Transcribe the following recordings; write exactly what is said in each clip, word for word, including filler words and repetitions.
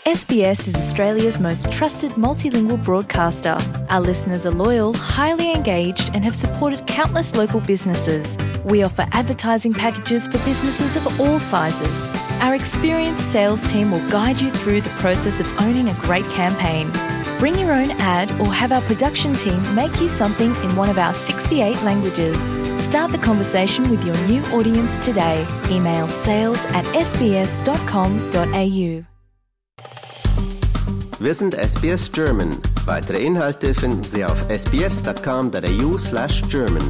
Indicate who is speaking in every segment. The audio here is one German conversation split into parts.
Speaker 1: S B S is Australia's most trusted multilingual broadcaster. Our listeners are loyal, highly engaged, and have supported countless local businesses. We offer advertising packages for businesses of all sizes. Our experienced sales team will guide you through the process of owning a great campaign. Bring your own ad or have our production team make you something in one of our sixty-eight languages. Start the conversation with your new audience today. Email sales at s b s dot com dot a u.
Speaker 2: Wir sind S B S German. Weitere Inhalte finden Sie auf s b s dot com dot a u slash German.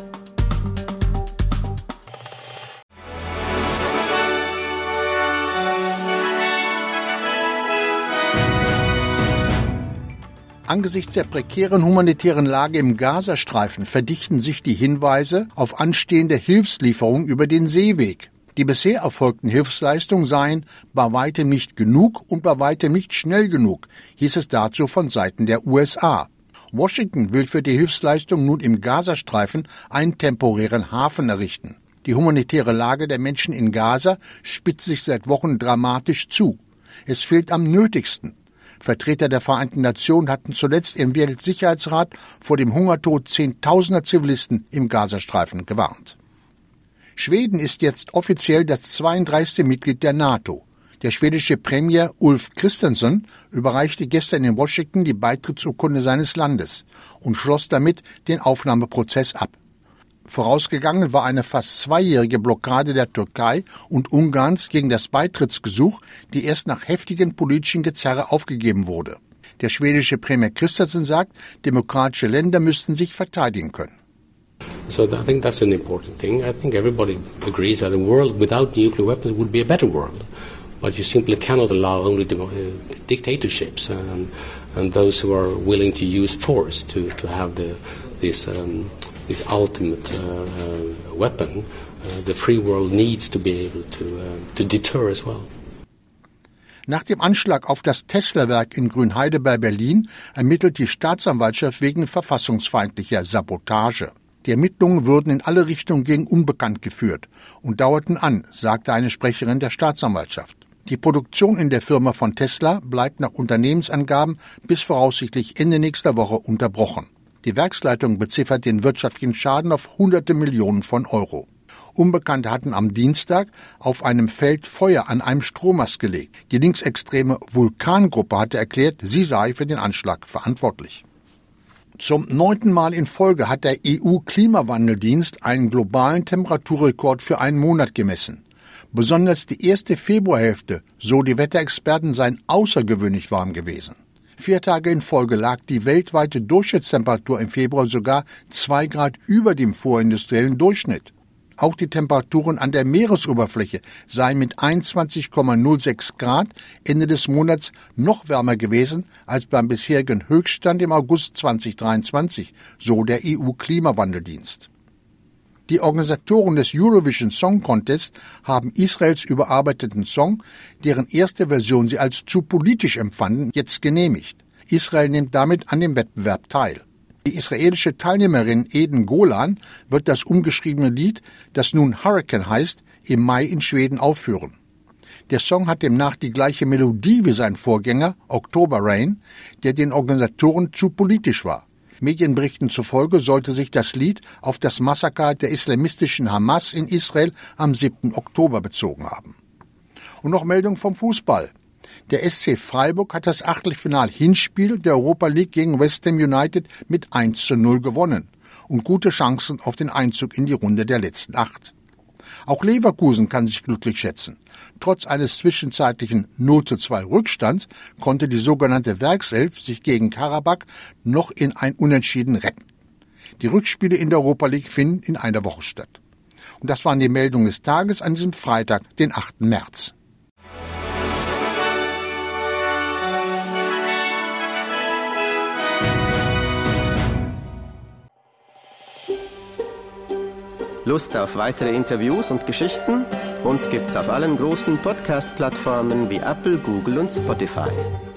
Speaker 3: Angesichts der prekären humanitären Lage im Gazastreifen verdichten sich die Hinweise auf anstehende Hilfslieferungen über den Seeweg. Die bisher erfolgten Hilfsleistungen seien bei weitem nicht genug und bei weitem nicht schnell genug, hieß es dazu von Seiten der U S A. Washington will für die Hilfsleistung nun im Gazastreifen einen temporären Hafen errichten. Die humanitäre Lage der Menschen in Gaza spitzt sich seit Wochen dramatisch zu. Es fehlt am nötigsten. Vertreter der Vereinten Nationen hatten zuletzt im Weltsicherheitsrat vor dem Hungertod zehntausender Zivilisten im Gazastreifen gewarnt. Schweden ist jetzt offiziell das zweiunddreißigste Mitglied der NATO. Der schwedische Premier Ulf Kristersson überreichte gestern in Washington die Beitrittsurkunde seines Landes und schloss damit den Aufnahmeprozess ab. Vorausgegangen war eine fast zweijährige Blockade der Türkei und Ungarns gegen das Beitrittsgesuch, die erst nach heftigen politischen Gezerre aufgegeben wurde. Der schwedische Premier Kristersson sagt, demokratische Länder müssten sich verteidigen können.
Speaker 4: So I think that's an important thing. I think everybody agrees that a world without nuclear weapons would be a better world. But you simply cannot allow only uh, dictatorships and, and those who are willing to use force to, to have the, this, um, this ultimate uh, uh, weapon. Uh, the free world needs to be able to, uh, to deter as well.
Speaker 3: Nach dem Anschlag auf das Tesla-Werk in Grünheide bei Berlin ermittelt die Staatsanwaltschaft wegen verfassungsfeindlicher Sabotage. Die Ermittlungen würden in alle Richtungen gegen Unbekannt geführt und dauerten an, sagte eine Sprecherin der Staatsanwaltschaft. Die Produktion in der Firma von Tesla bleibt nach Unternehmensangaben bis voraussichtlich Ende nächster Woche unterbrochen. Die Werksleitung beziffert den wirtschaftlichen Schaden auf hunderte Millionen von Euro. Unbekannte hatten am Dienstag auf einem Feld Feuer an einem Strommast gelegt. Die linksextreme Vulkan-Gruppe hatte erklärt, sie sei für den Anschlag verantwortlich. Zum neunten Mal in Folge hat der E U-Klimawandeldienst einen globalen Temperaturrekord für einen Monat gemessen. Besonders die erste Februarhälfte, so die Wetterexperten, seien außergewöhnlich warm gewesen. Vier Tage in Folge lag die weltweite Durchschnittstemperatur im Februar sogar zwei Grad über dem vorindustriellen Durchschnitt. Auch die Temperaturen an der Meeresoberfläche seien mit einundzwanzig Komma null sechs Grad Ende des Monats noch wärmer gewesen als beim bisherigen Höchststand im August zweitausenddreiundzwanzig, so der E U-Klimawandeldienst. Die Organisatoren des Eurovision Song Contest haben Israels überarbeiteten Song, deren erste Version sie als zu politisch empfanden, jetzt genehmigt. Israel nimmt damit an dem Wettbewerb teil. Die israelische Teilnehmerin Eden Golan wird das umgeschriebene Lied, das nun Hurricane heißt, im Mai in Schweden aufführen. Der Song hat demnach die gleiche Melodie wie sein Vorgänger, October Rain, der den Organisatoren zu politisch war. Medienberichten zufolge sollte sich das Lied auf das Massaker der islamistischen Hamas in Israel am siebten Oktober bezogen haben. Und noch Meldung vom Fußball. Der S C Freiburg hat das Achtelfinal-Hinspiel der Europa League gegen West Ham United mit eins zu null gewonnen und gute Chancen auf den Einzug in die Runde der letzten acht. Auch Leverkusen kann sich glücklich schätzen. Trotz eines zwischenzeitlichen null zu zwei Rückstands konnte die sogenannte Werkself sich gegen Karabakh noch in ein Unentschieden retten. Die Rückspiele in der Europa League finden in einer Woche statt. Und das waren die Meldungen des Tages an diesem Freitag, den achten März.
Speaker 2: Lust auf weitere Interviews und Geschichten? Uns gibt's auf allen großen Podcast-Plattformen wie Apple, Google und Spotify.